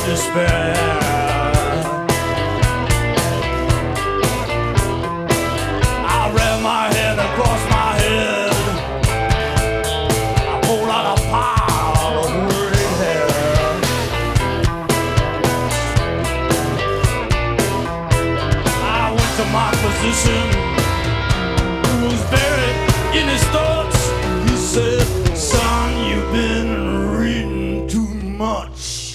despair. I ran my hand across my head. I pulled out a pile of woolly hair. I went to my position.